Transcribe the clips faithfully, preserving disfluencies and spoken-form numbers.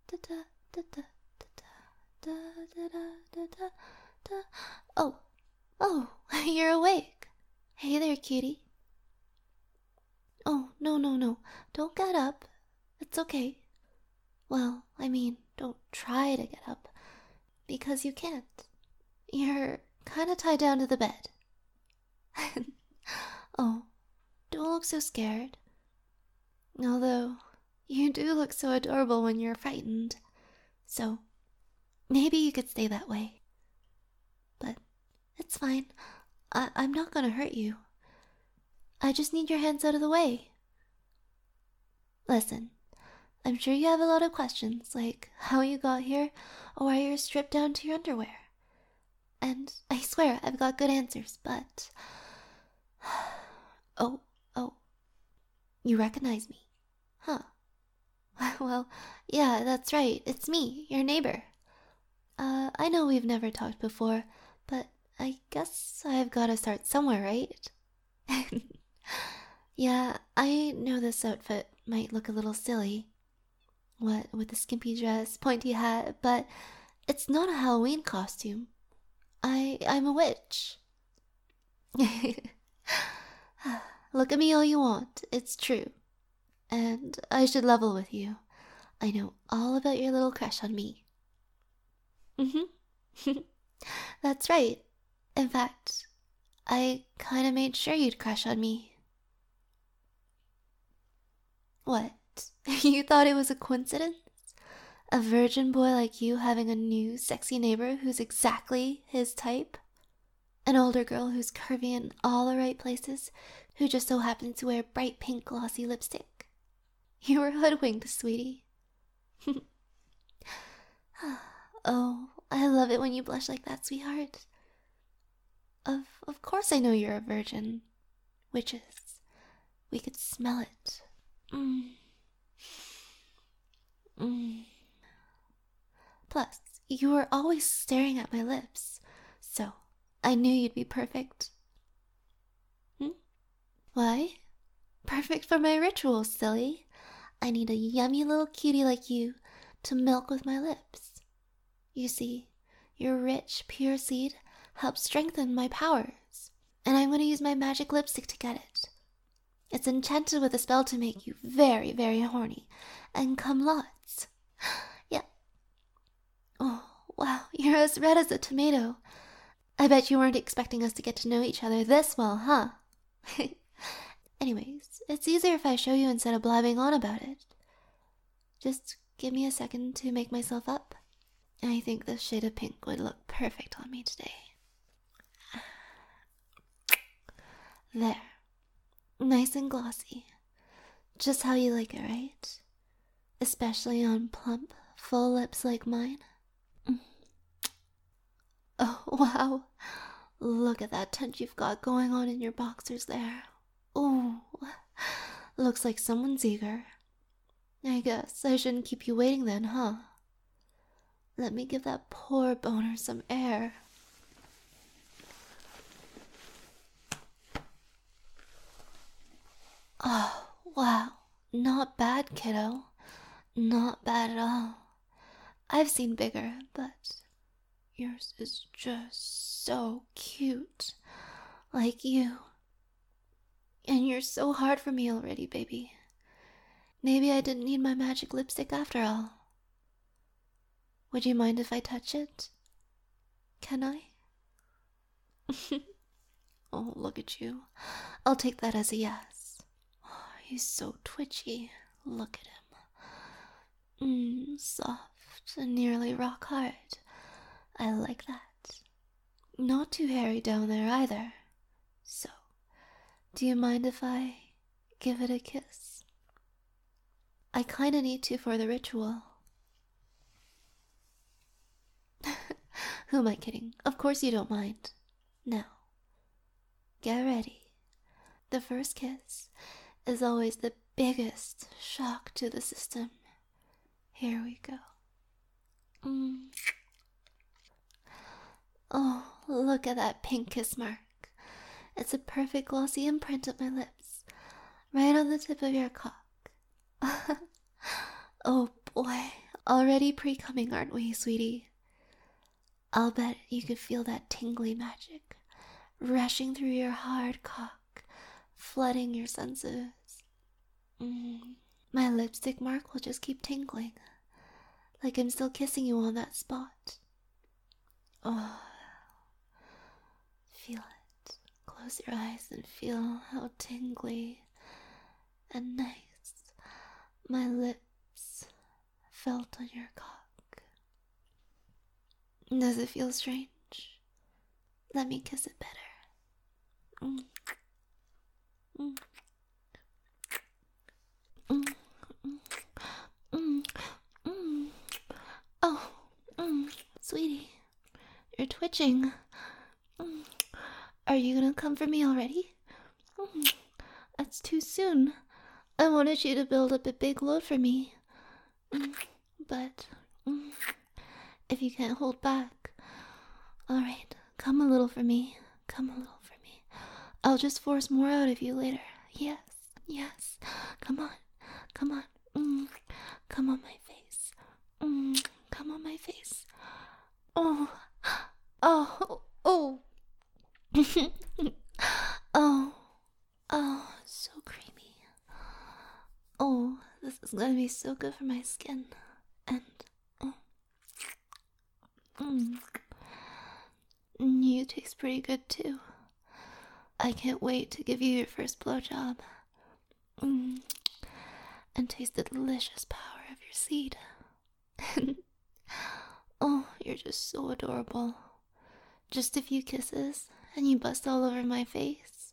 da da da da da da da da da da. Oh, oh, you're awake. Hey there, cutie. Oh, no, no, no. Don't get up. It's okay. Well, I mean, don't try to get up. Because you can't. You're kinda tied down to the bed. Oh, don't look so scared. Although, you do look so adorable when you're frightened. So, maybe you could stay that way. But it's fine. I- I'm not gonna hurt you. I just need your hands out of the way. Listen, I'm sure you have a lot of questions, like how you got here or why you're stripped down to your underwear. And I swear I've got good answers, but... Oh, oh. You recognize me? Huh. Well, yeah, that's right. It's me, your neighbor. Uh, I know we've never talked before, but I guess I've gotta start somewhere, right? Yeah, I know this outfit might look a little silly. What with the skimpy dress, pointy hat, but it's not a Halloween costume. I I'm a witch. Look at me all you want, it's true. And I should level with you. I know all about your little crush on me. Mm-hmm. That's right. In fact, I kinda made sure you'd crush on me. What? You thought it was a coincidence? A virgin boy like you having a new, sexy neighbor who's exactly his type? An older girl who's curvy in all the right places, who just so happens to wear bright pink glossy lipstick? You were hoodwinked, sweetie. Oh, I love it when you blush like that, sweetheart. Of of course I know you're a virgin. Witches. We could smell it. Mm. Mm. Plus, you were always staring at my lips, so I knew you'd be perfect. Hmm? Why? Perfect for my rituals, silly. I need a yummy little cutie like you to milk with my lips. You see, your rich, pure seed helps strengthen my powers, and I'm going to use my magic lipstick to get it. It's enchanted with a spell to make you very, very horny, and come lots. Yeah. Oh, wow, you're as red as a tomato. I bet you weren't expecting us to get to know each other this well, huh? Anyways, it's easier if I show you instead of blabbing on about it. Just give me a second to make myself up. I think this shade of pink would look perfect on me today. There. Nice and glossy. Just how you like it, right? Especially on plump, full lips like mine. Oh, wow. Look at that tint you've got going on in your boxers there. Ooh, looks like someone's eager. I guess I shouldn't keep you waiting then, huh? Let me give that poor boner some air. Oh, wow. Not bad, kiddo. Not bad at all. I've seen bigger, but yours is just so cute. Like you. And you're so hard for me already, baby. Maybe I didn't need my magic lipstick after all. Would you mind if I touch it? Can I? Oh, look at you. I'll take that as a yes. Oh, he's so twitchy. Look at him. Mmm, soft and nearly rock hard. I like that. Not too hairy down there either. So, do you mind if I give it a kiss? I kinda need to for the ritual. Who am I kidding? Of course you don't mind. Now, get ready. The first kiss is always the biggest shock to the system. Here we go. Mm. Oh, look at that pink kiss mark. It's a perfect glossy imprint of my lips, right on the tip of your cock. Oh boy, already pre-coming, aren't we, sweetie? I'll bet you could feel that tingly magic rushing through your hard cock, flooding your senses. Mm. My lipstick mark will just keep tingling, like I'm still kissing you on that spot. Oh, feel it. Close your eyes and feel how tingly and nice my lips felt on your cock. Does it feel strange? Let me kiss it better. Mm. Mm. Mm. Mm. Mm. Oh, mm. Sweetie, you're twitching. Mm. Are you gonna come for me already? Mm. That's too soon. I wanted you to build up a big load for me. Mm. But mm, if you can't hold back, alright, come a little for me. Come a little for me. I'll just force more out of you later. Yes, yes. Come on, come on. Mm. Come on my face. Mm. Come on my face. Oh, oh, oh. Oh, oh, so creamy. Oh, this is gonna be so good for my skin. And, oh, mm, you taste pretty good too. I can't wait to give you your first blowjob. Mm, and taste the delicious power of your seed. Oh, you're just so adorable. Just a few kisses, and you bust all over my face.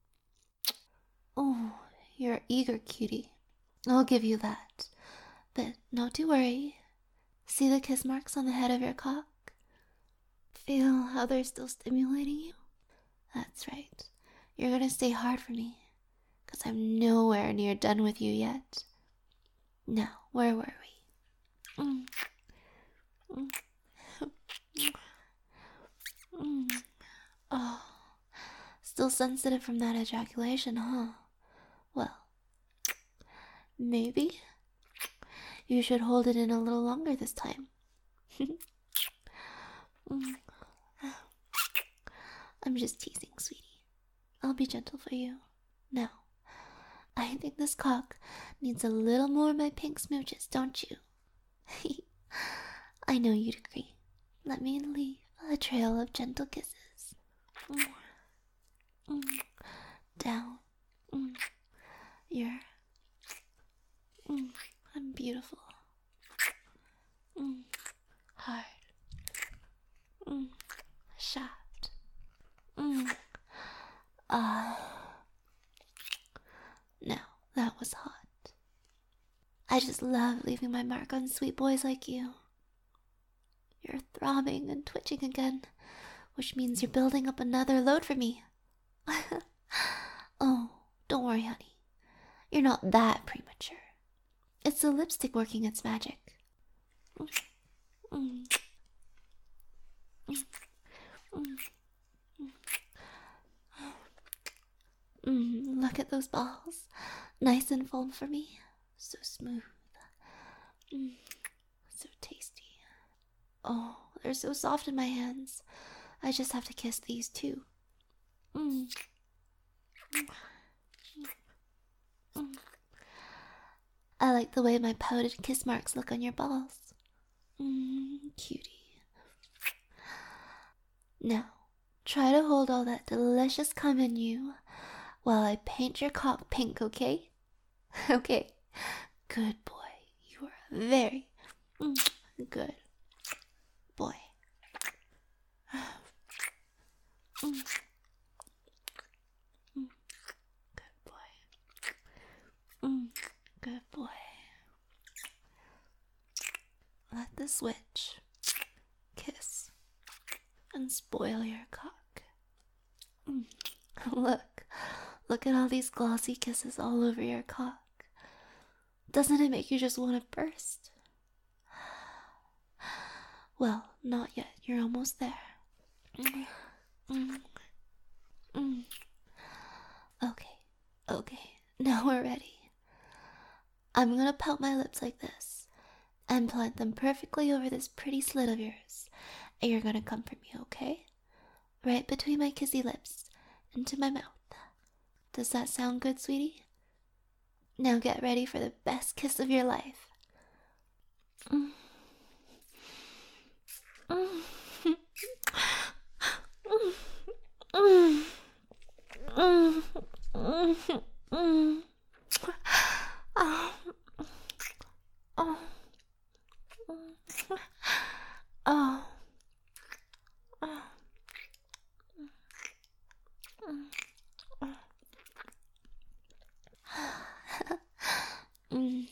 Oh, you're an eager cutie. I'll give you that. But not to worry. See the kiss marks on the head of your cock? Feel how they're still stimulating you? That's right. You're gonna stay hard for me, because I'm nowhere near done with you yet. Now, where were we? Mm. Mm. Mm. Oh, still sensitive from that ejaculation, huh? Well, maybe you should hold it in a little longer this time. Mm. I'm just teasing, sweetie. I'll be gentle for you. Now, I think this cock needs a little more of my pink smooches, don't you? I know you'd agree. Let me leave a trail of gentle kisses. Mm. Mm. Down. Mm. You're... Mm. I'm beautiful. Mm. Hard. Mm. Shaft. Mm. Ah. Now, that was hot. I just love leaving my mark on sweet boys like you. You're throbbing and twitching again, which means you're building up another load for me. Oh, don't worry, honey. You're not that premature. It's the lipstick working its magic. Mm. Mm. Mm. Mm. Mm. Look at those balls. Nice and full for me. So smooth. Mm. So tasty. Oh, they're so soft in my hands. I just have to kiss these too. Mm. Mm. Mm. I like the way my powdered kiss marks look on your balls. Mm, cutie. Now, try to hold all that delicious cum in you while I paint your cock pink, okay? Okay. Good boy. You are a very mm, good boy. Mm. Mm. Good boy. Mm. Good boy. Let the switch kiss and spoil your cock. Mm. Look, look at all these glossy kisses all over your cock. Doesn't it make you just want to burst? Well, not yet. You're almost there. Mm. Mm. Mm. Okay, okay. Now we're ready. I'm gonna pout my lips like this, and plant them perfectly over this pretty slit of yours. And you're gonna comfort me, okay? Right between my kissy lips, into my mouth. Does that sound good, sweetie? Now get ready for the best kiss of your life. Mm. Mm. Mm. Mm. Mm. Mm. Oh. Oh. Oh. Oh. Mm.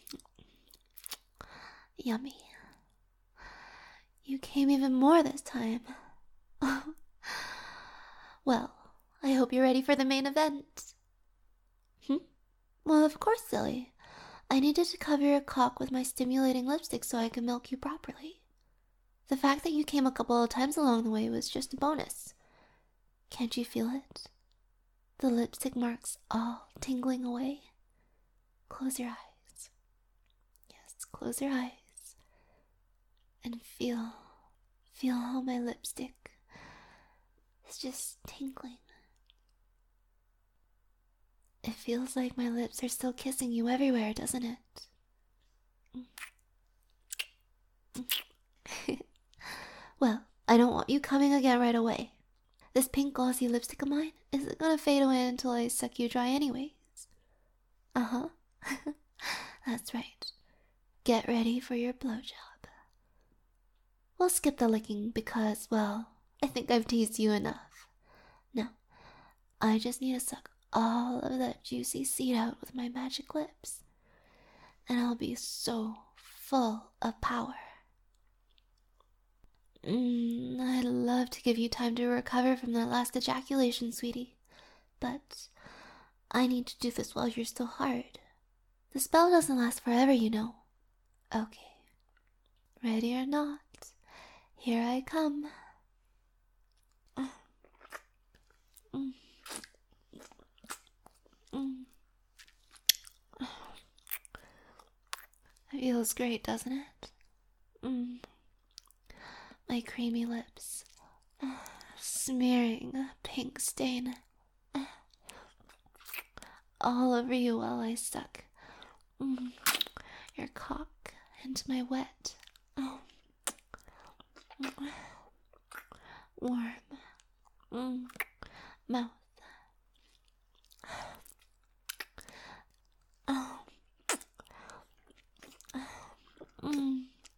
Yummy. You came even more this time. Well, I hope you're ready for the main event. Hmm? Well, of course, silly. I needed to cover your cock with my stimulating lipstick so I could milk you properly. The fact that you came a couple of times along the way was just a bonus. Can't you feel it? The lipstick marks all tingling away. Close your eyes. Yes, close your eyes. And feel, feel how my lipstick is just tingling. It feels like my lips are still kissing you everywhere, doesn't it? Well, I don't want you coming again right away. This pink glossy lipstick of mine isn't gonna fade away until I suck you dry anyways. Uh-huh. That's right. Get ready for your blowjob. We'll skip the licking because, well, I think I've teased you enough. Now, I just need to suck all of that juicy seed out with my magic lips, and I'll be so full of power. Mm, I'd love to give you time to recover from that last ejaculation, sweetie, but I need to do this while you're still hard. The spell doesn't last forever, you know. Okay. Ready or not, here I come. Mm. Mm. It feels great, doesn't it? Mm. My creamy lips, smearing a pink stain all over you while I suck mm. your cock into my wet, oh. warm mm. mouth. Oh. Mm.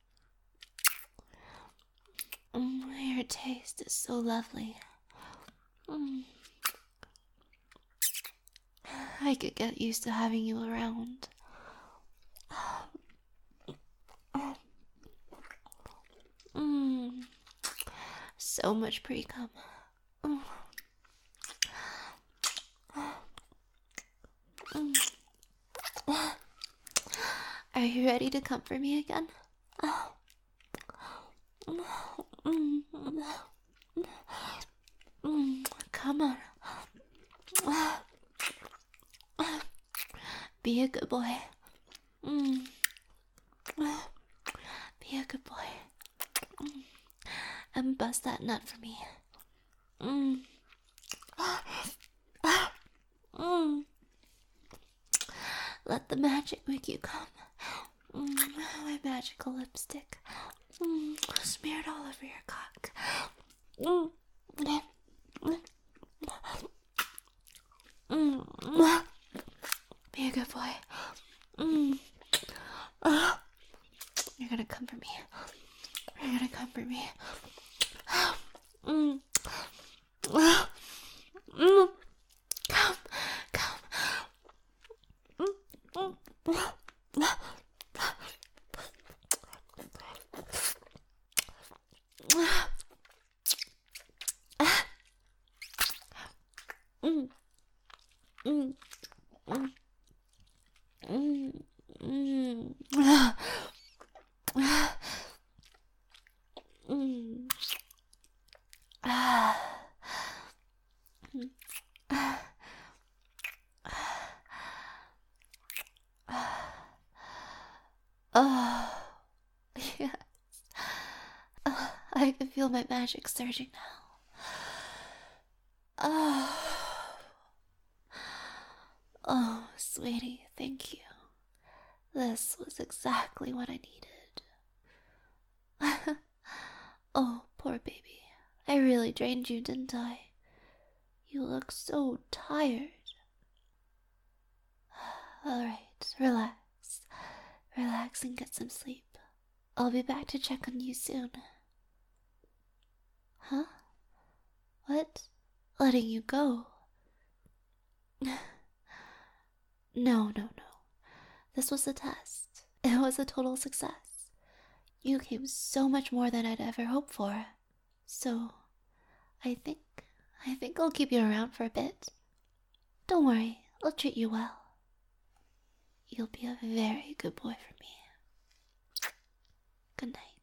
Mm, your taste is so lovely. Mm. I could get used to having you around. Mm. So much pre-cum. Mm. Are you ready to comfort me again? Mm. Mm. Come on. Be a good boy. Mm. Be a good boy. Mm. And bust that nut for me. Mm. Mm. Let the magic make you come. Mm. My magical lipstick. Mm. Smeared all over your cock. Mm. Mm. Be a good boy. Mm. You're gonna comfort me. You're gonna comfort me. Mm. Mm. Come, come. Mm. Mm. Mm. Mm. Mm. Mm. Mm. Mm. Ah. Oh, Yes. Uh, I can feel my magic surging now. Oh. Oh, sweetie, thank you. This was exactly what I needed. Oh, poor baby. I really drained you, didn't I? You look so tired. Alright, relax. Relax and get some sleep. I'll be back to check on you soon. Huh? What? Letting you go? No, no, no. This was a test. It was a total success. You came so much more than I'd ever hoped for. So, I think, I think I'll keep you around for a bit. Don't worry, I'll treat you well. You'll be a very good boy for me. Good night.